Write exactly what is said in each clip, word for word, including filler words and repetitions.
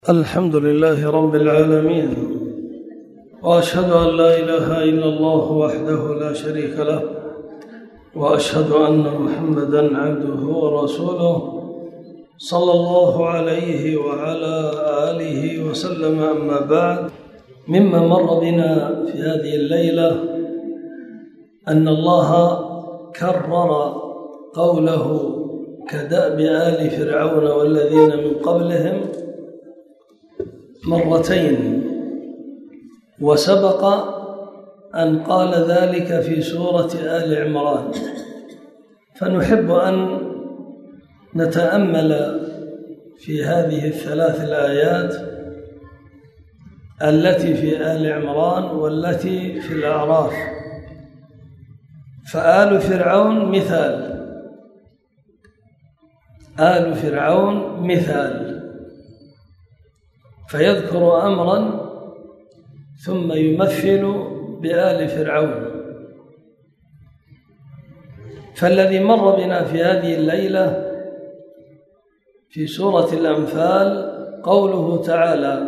الحمد لله رب العالمين، وأشهد أن لا إله إلا الله وحده لا شريك له، وأشهد أن محمدًا عبده ورسوله صلى الله عليه وعلى آله وسلم. أما بعد، مما مر بنا في هذه الليلة أن الله كرر قوله كدأب آل فرعون والذين من قبلهم مرتين، وسبق أن قال ذلك في سورة آل عمران، فنحب أن نتأمل في هذه الثلاث الآيات التي في آل عمران والتي في الأعراف. فآل فرعون مثال آل فرعون مثال فيذكر أمرا ثم يمثل بآل فرعون. فالذي مر بنا في هذه الليلة في سورة الأنفال قوله تعالى: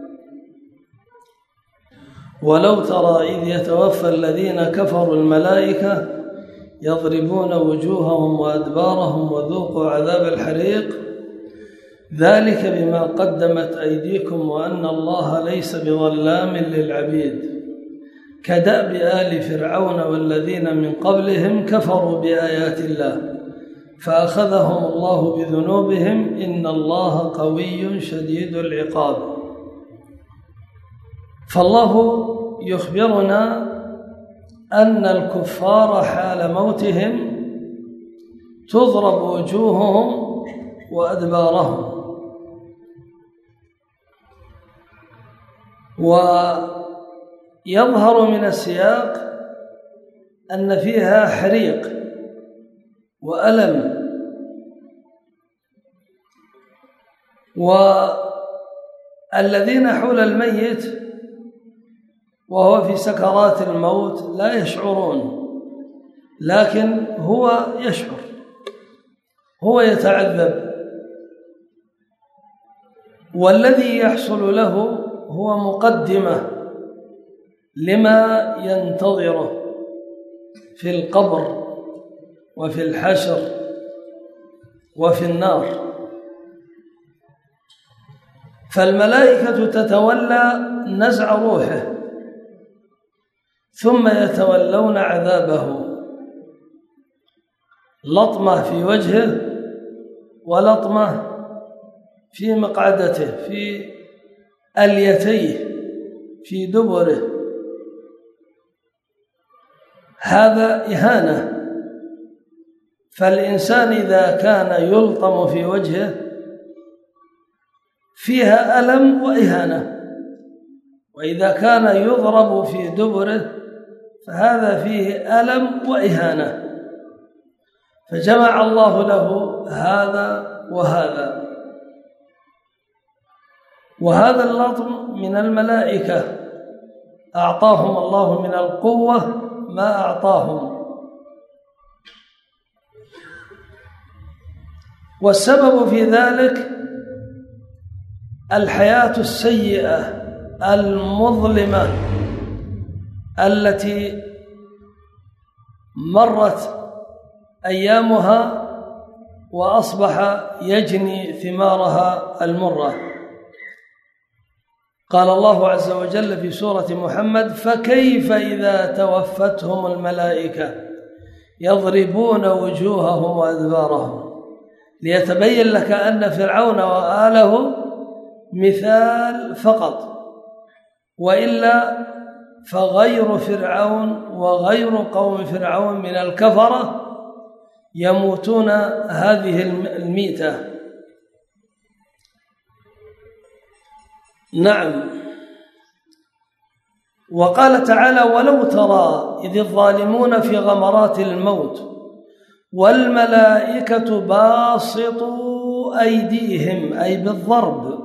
ولو ترى إذ يتوفى الذين كفروا الملائكة يضربون وجوههم وأدبارهم وذوقوا عذاب الحريق ذلك بما قدمت أيديكم وأن الله ليس بظلام للعبيد كدأب آل فرعون والذين من قبلهم كفروا بآيات الله فأخذهم الله بذنوبهم إن الله قوي شديد العقاب. فالله يخبرنا أن الكفار حال موتهم تضرب وجوههم وأدبارهم، ويظهر من السياق أن فيها حريق وألم، والذين حول الميت وهو في سكرات الموت لا يشعرون، لكن هو يشعر، هو يتعذب، والذي يحصل له هو مقدمة لما ينتظره في القبر وفي الحشر وفي النار. فالملائكة تتولى نزع روحه ثم يتولون عذابه، لطمة في وجهه ولطمة في مقعدته في أليتيه في دبره. هذا إهانة. فالإنسان إذا كان يلطم في وجهه فيها ألم وإهانة، وإذا كان يضرب في دبره فهذا فيه ألم وإهانة. فجمع الله له هذا وهذا. وهذا اللطم من الملائكة أعطاهم الله من القوة ما أعطاهم. والسبب في ذلك الحياة السيئة المظلمة التي مرت أيامها وأصبح يجني ثمارها المرة. قال الله عز وجل في سورة محمد: فكيف إذا توفتهم الملائكة يضربون وجوههم وأدبارهم، ليتبين لك أن فرعون وآله مثال فقط، وإلا فغير فرعون وغير قوم فرعون من الكفرة يموتون هذه الميتة. نعم. وقال تعالى: ولو ترى إذ الظالمون في غمرات الموت والملائكة باسطوا أيديهم، أي بالضرب،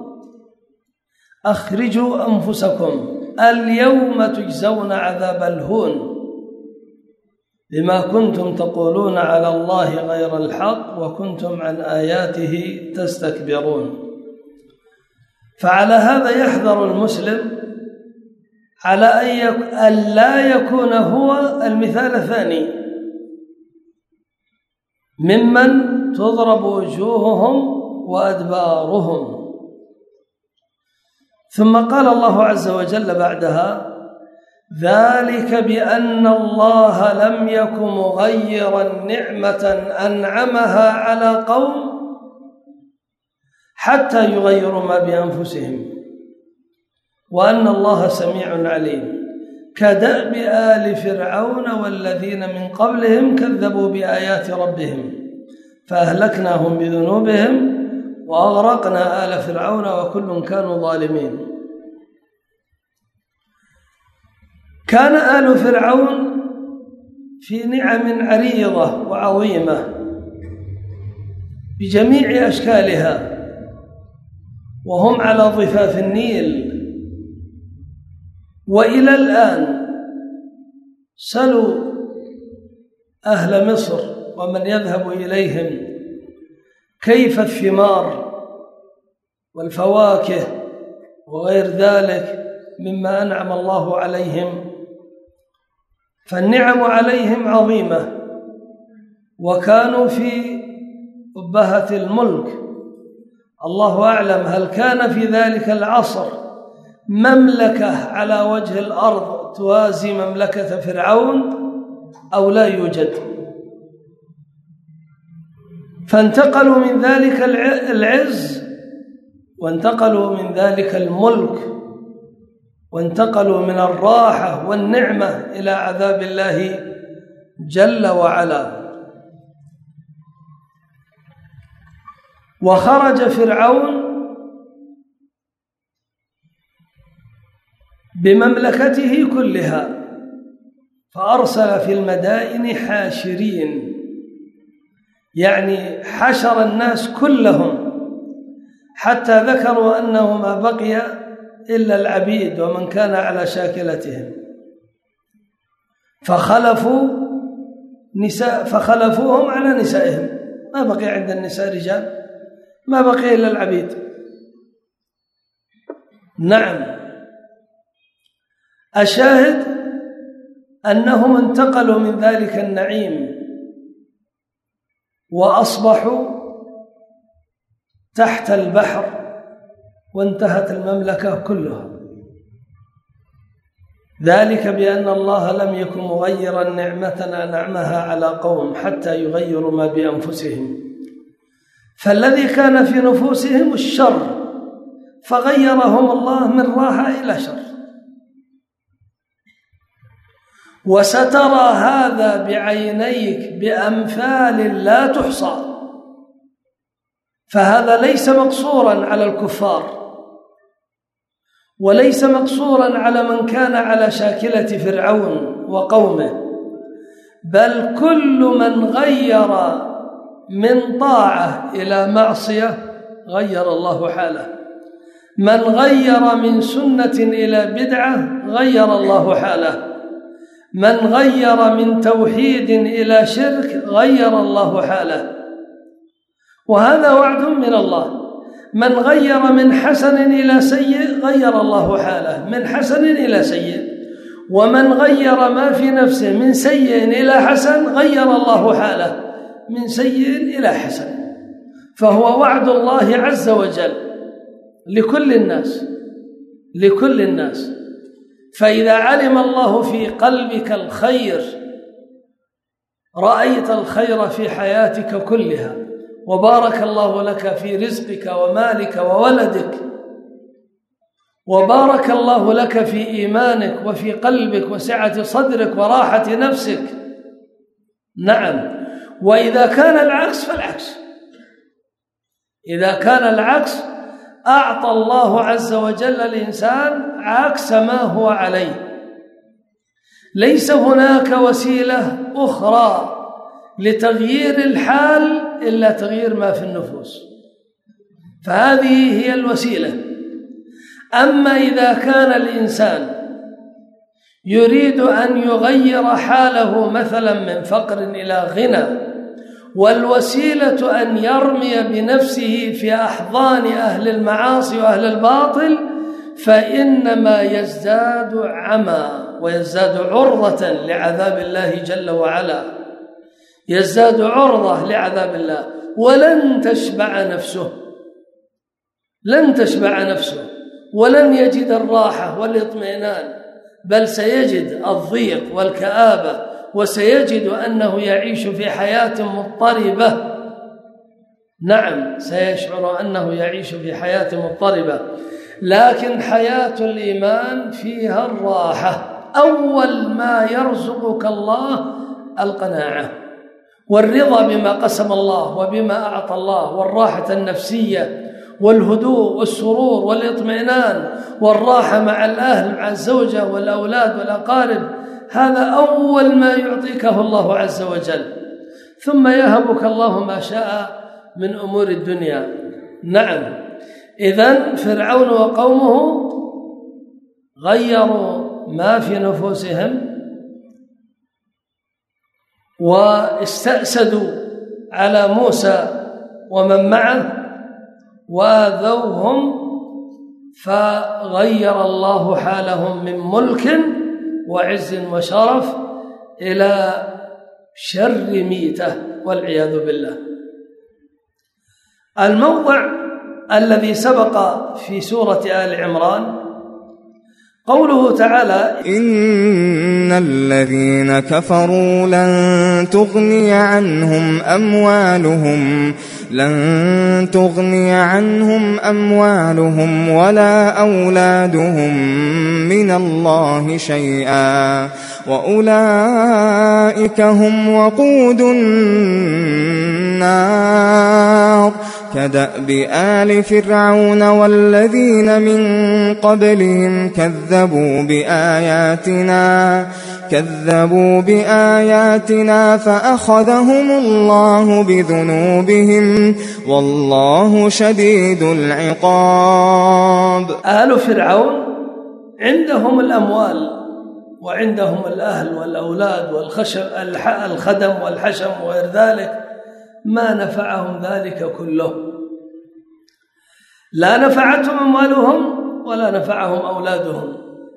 أخرجوا أنفسكم اليوم تجزون عذاب الهون بما كنتم تقولون على الله غير الحق وكنتم عن آياته تستكبرون. فعلى هذا يحذر المسلم على أن لا يكون هو المثال الثاني ممن تضرب وجوههم وأدبارهم. ثم قال الله عز وجل بعدها: ذلك بأن الله لم يك مغيرا نعمة أنعمها على قوم حتى يغيروا ما بأنفسهم وأن الله سميع عليم، كدأب آل فرعون والذين من قبلهم كذبوا بآيات ربهم فأهلكناهم بذنوبهم وأغرقنا آل فرعون وكل كانوا ظالمين. كان آل فرعون في نعم عريضة وعظيمة بجميع أشكالها، وهم على ضفاف النيل، وإلى الآن سلوا أهل مصر ومن يذهب إليهم كيف الثمار والفواكه وغير ذلك مما أنعم الله عليهم، فالنعم عليهم عظيمة، وكانوا في أبهة الملك. الله أعلم هل كان في ذلك العصر مملكة على وجه الأرض توازي مملكة فرعون أو لا يوجد. فانتقلوا من ذلك العز وانتقلوا من ذلك الملك وانتقلوا من الراحة والنعمة إلى عذاب الله جل وعلا. وخرج فرعون بمملكته كلها فأرسل في المدائن حاشرين، يعني حشر الناس كلهم حتى ذكروا أنه ما بقي إلا العبيد ومن كان على شاكلتهم، فخلفوا نساء فخلفوهم على نسائهم، ما بقي عند النساء رجال، ما بقي إلا العبيد. نعم، الشاهد أنهم انتقلوا من ذلك النعيم وأصبحوا تحت البحر وانتهت المملكة كلها. ذلك بأن الله لم يكن مغيرا نعمة أنعمها على قوم حتى يغيروا ما بأنفسهم، فالذي كان في نفوسهم الشر فغيرهم الله من راحة إلى شر. وسترى هذا بعينيك بأمثال لا تحصى، فهذا ليس مقصورا على الكفار وليس مقصورا على من كان على شاكلة فرعون وقومه، بل كل من غير من طاعة إلى معصية غير الله حاله، من غير من سنة إلى بدعة غير الله حاله، من غير من توحيد إلى شرك غير الله حاله. وهذا وعد من الله، من غير من حسن إلى سيء غير الله حاله من حسن إلى سيء، ومن غير ما في نفسه من سيء إلى حسن غير الله حاله من سيء إلى حسن. فهو وعد الله عز وجل لكل الناس لكل الناس. فإذا علم الله في قلبك الخير رأيت الخير في حياتك كلها، وبارك الله لك في رزقك ومالك وولدك، وبارك الله لك في إيمانك وفي قلبك وسعة صدرك وراحة نفسك. نعم، وإذا كان العكس فالعكس، إذا كان العكس أعطى الله عز وجل الإنسان عكس ما هو عليه. ليس هناك وسيلة أخرى لتغيير الحال إلا تغيير ما في النفوس، فهذه هي الوسيلة. أما إذا كان الإنسان يريد أن يغير حاله مثلا من فقر إلى غنى، والوسيلة أن يرمي بنفسه في أحضان أهل المعاصي وأهل الباطل، فإنما يزداد عمى ويزداد عرضة لعذاب الله جل وعلا، يزداد عرضة لعذاب الله، ولن تشبع نفسه، لن تشبع نفسه، ولن يجد الراحة والاطمئنان، بل سيجد الضيق والكآبة، وسيجد أنه يعيش في حياة مضطربة. نعم، سيشعر أنه يعيش في حياة مضطربة، لكن حياة الإيمان فيها الراحة. أول ما يرزقك الله القناعة والرضا بما قسم الله وبما أعطى الله، والراحة النفسية والهدوء والسرور والإطمئنان والراحة مع الأهل، مع الزوجة والأولاد والأقارب. هذا أول ما يعطيكه الله عز وجل، ثم يهبك الله ما شاء من أمور الدنيا. نعم، إذن فرعون وقومه غيروا ما في نفوسهم واستأسدوا على موسى ومن معه وآذوهم، فغير الله حالهم من ملك وعز وشرف إلى شر ميتة والعياذ بالله. الموضع الذي سبق في سورة آل عمران قوله تعالى: إن الذين كفروا لن تغني عنهم أموالهم لن تغني عنهم أموالهم ولا أولادهم من الله شيئا وأولئك هم وقود النار كدأب آل فرعون والذين من قبلهم كذبوا بآياتنا كذبوا بآياتنا فأخذهم الله بذنوبهم والله شديد العقاب. آل فرعون عندهم الأموال وعندهم الأهل والأولاد والخدم والحشم وغير ذلك، ما نفعهم ذلك كله، لا نفعتهم أموالهم ولا نفعهم أولادهم،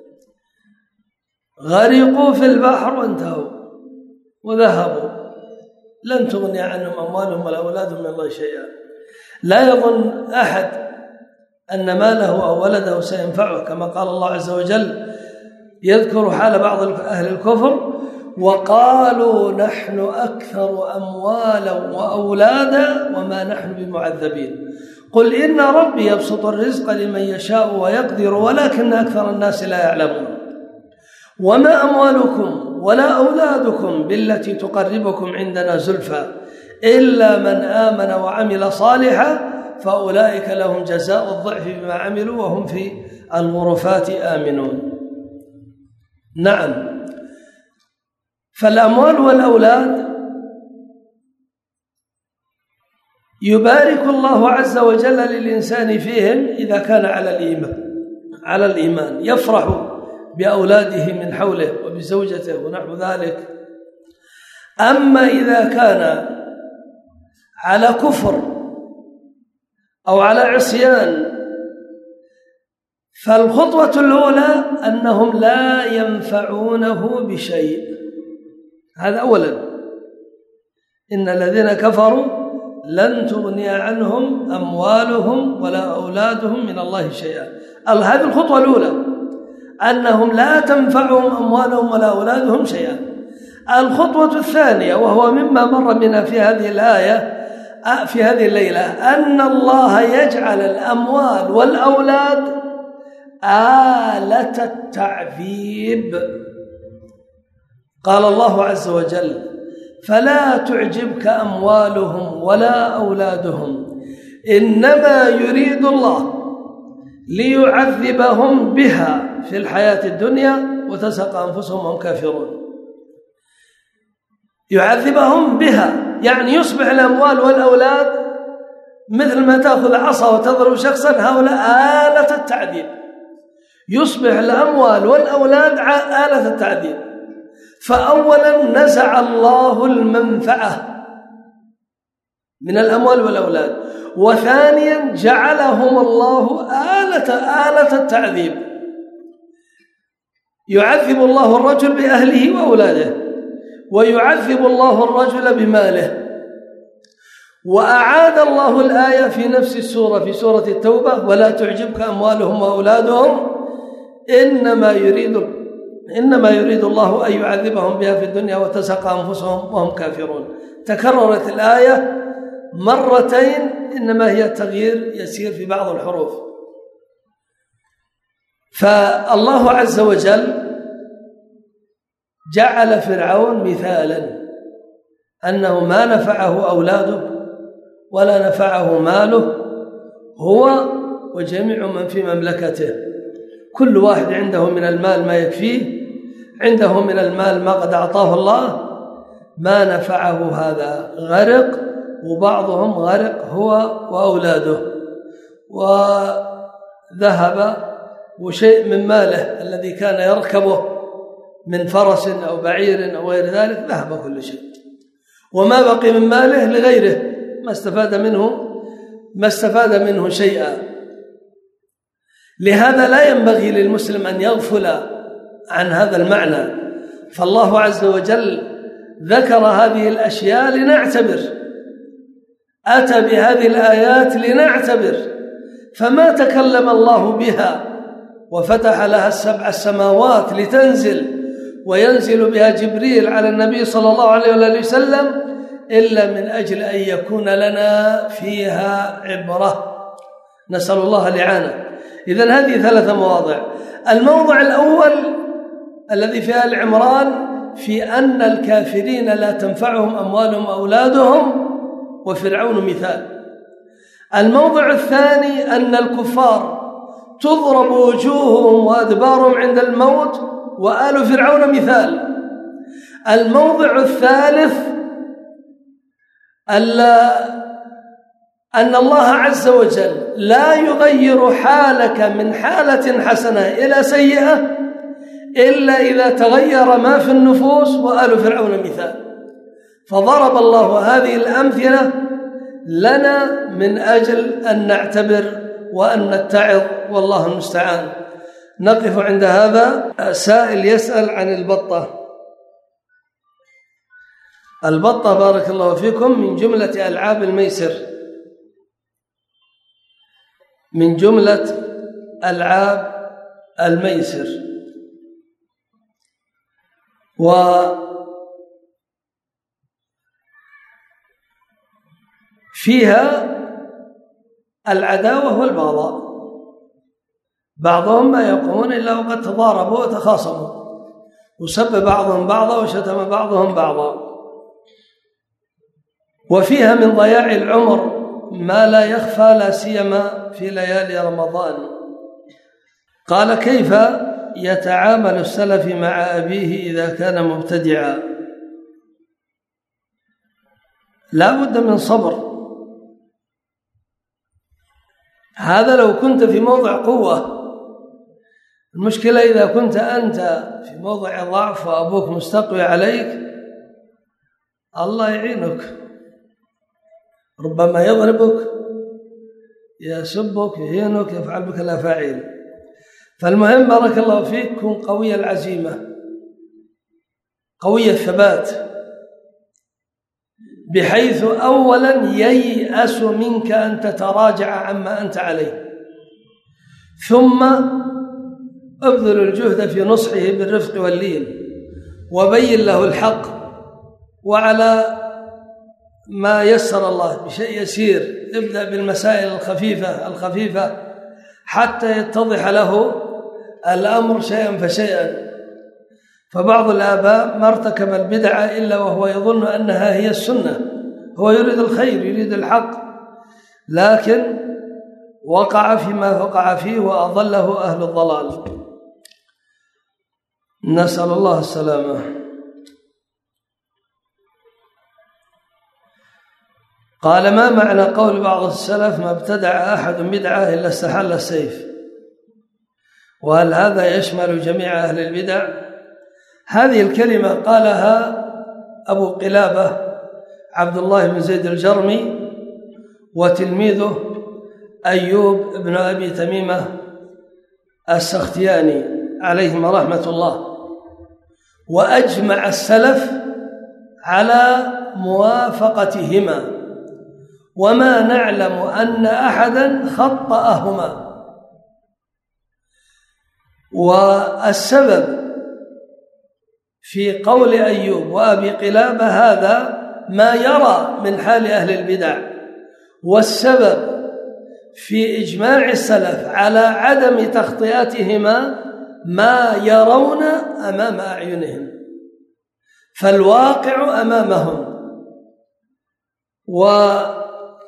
غرقوا في البحر وانتهوا وذهبوا، لن تغني عنهم أموالهم ولا أولادهم من الله شيئا. لا يظن أحد أن ماله أو ولده سينفعه، كما قال الله عز وجل يذكر حال بعض أهل الكفر: وقالوا نحن أكثر أموالا وأولادا وما نحن بمعذبين قل إن ربي يبسط الرزق لمن يشاء ويقدر ولكن أكثر الناس لا يعلمون وما أموالكم ولا أولادكم بالتي تقربكم عندنا زلفى إلا من آمن وعمل صالحا فأولئك لهم جزاء الضعف بما عملوا وهم في الغرفات آمنون. نعم، فالأموال والأولاد يبارك الله عز وجل للإنسان فيهم إذا كان على الإيمان على الإيمان يفرح بأولاده من حوله وبزوجته ونحو ذلك. أما إذا كان على كفر أو على عصيان فالخطوة الأولى أنهم لا ينفعونه بشيء، هذا أولا. إن الذين كفروا لن تغني عنهم أموالهم ولا أولادهم من الله شيئا. هذه الخطوة الأولى، أنهم لا تنفعهم أموالهم ولا أولادهم شيئا. الخطوة الثانية، وهو مما مر بنا في هذه الآية في هذه الليلة، أن الله يجعل الأموال والأولاد آلة التعذيب. قال الله عز وجل: فلا تعجبك أموالهم ولا أولادهم إنما يريد الله ليعذبهم بها في الحياة الدنيا وتزهق أنفسهم وهم كافرون. يعذبهم بها يعني يصبح الأموال والأولاد مثل ما تأخذ عصا وتضرب شخصا، هؤلاء آلة التعذيب. يصبح الأموال والأولاد آلة التعذيب. فأولا نزع الله المنفعة من الأموال والأولاد. وثانيا جعلهم الله آلة آلة التعذيب، يعذب الله الرجل بأهله وأولاده، ويعذب الله الرجل بماله. وأعاد الله الآية في نفس السورة في سورة التوبة: ولا تعجبك أموالهم وأولادهم إنما يريد إنما يريد الله أن يعذبهم بها في الدنيا وتزهق أنفسهم وهم كافرون. تكررت الآية مرتين، إنما هي تغيير يسير في بعض الحروف. فالله عز وجل جعل فرعون مثالا أنه ما نفعه أولاده ولا نفعه ماله، هو وجميع من في مملكته، كل واحد عنده من المال ما يكفيه، عنده من المال ما قد أعطاه الله، ما نفعه هذا، غرق. وبعضهم غرق هو وأولاده، وذهب وشيء من ماله الذي كان يركبه من فرس أو بعير أو غير ذلك ذهب كل شيء، وما بقي من ماله لغيره ما استفاد منه ما استفاد منه شيئا. لهذا لا ينبغي للمسلم أن يغفل عن هذا المعنى، فالله عز وجل ذكر هذه الأشياء لنعتبر، أتى بهذه الآيات لنعتبر. فما تكلم الله بها وفتح لها السبع السماوات لتنزل وينزل بها جبريل على النبي صلى الله عليه وآله وسلم إلا من أجل أن يكون لنا فيها عبرة، نسأل الله الإعانة. إذن هذه ثلاثة مواضع. الموضع الأول الذي في آل عمران في أن الكافرين لا تنفعهم أموالهم وأولادهم، وفرعون مثال. الموضع الثاني أن الكفار تضرب وجوههم وأدبارهم عند الموت، وآل فرعون مثال. الموضع الثالث أن الله عز وجل لا يغير حالك من حالة حسنة إلى سيئة إلا إذا تغير ما في النفوس، وآل فرعون مثال. فضرب الله هذه الأمثلة لنا من أجل أن نعتبر وأن نتعظ، والله المستعان. نقف عند هذا. سائل يسأل عن البطة. البطة بارك الله فيكم من جملة ألعاب الميسر، من جملة ألعاب الميسر، وفيها العداوة والبغضاء، بعضهم ما يقومون إلا وقد تضاربوا وتخاصموا، وسب بعضهم بعضا وشتم بعضهم بعضا. وفيها من ضياع العمر ما لا يخفى، لا سيما في ليالي رمضان. قال: كيف يتعامل السلف مع أبيه إذا كان مبتدعا؟ لا بد من صبر. هذا لو كنت في موضع قوة. المشكلة إذا كنت أنت في موضع ضعف وأبوك مستقوي عليك، الله يعينك، ربما يضربك، يسبك، يهينك، يفعل بك الأفاعيل. فالمهم بارك الله فيك كن قوي العزيمة، قوي الثبات، بحيث أولا ييأس منك أن تتراجع عما أنت عليه، ثم ابذل الجهد في نصحه بالرفق واللين، وبين له الحق، وعلى ما يسر الله بشيء يسير. ابدأ بالمسائل الخفيفة الخفيفة حتى يتضح له الأمر شيئا فشيئا. فبعض الآباء ما ارتكب البدعة إلا وهو يظن أنها هي السنة، هو يريد الخير، يريد الحق، لكن وقع فيما وقع فيه وأضله أهل الضلال. نسأل الله السلامة. قال: ما معنى قول بعض السلف: ما ابتدع أحد بدعة إلا استحل السيف؟ وهل هذا يشمل جميع أهل البدع؟ هذه الكلمة قالها أبو قلابة عبد الله بن زيد الجرمي وتلميذه أيوب بن أبي تميمة السختياني عليهما رحمة الله. وأجمع السلف على موافقتهما، وما نعلم أن أحدا خطأهما. والسبب في قول أيوب وأبي قلابة هذا ما يرى من حال أهل البدع، والسبب في إجماع السلف على عدم تخطئتهما ما يرون أمام أعينهم، فالواقع أمامهم. وهذا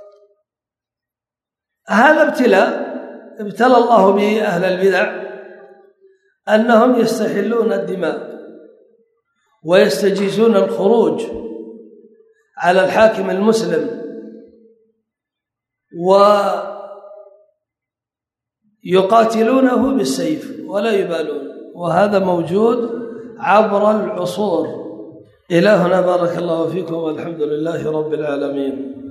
ابتلاء ابتلى الله به أهل البدع، أنهم يستحلون الدماء ويستجيزون الخروج على الحاكم المسلم ويقاتلونه بالسيف ولا يبالون، وهذا موجود عبر العصور. إلهنا بارك الله فيكم والحمد لله رب العالمين.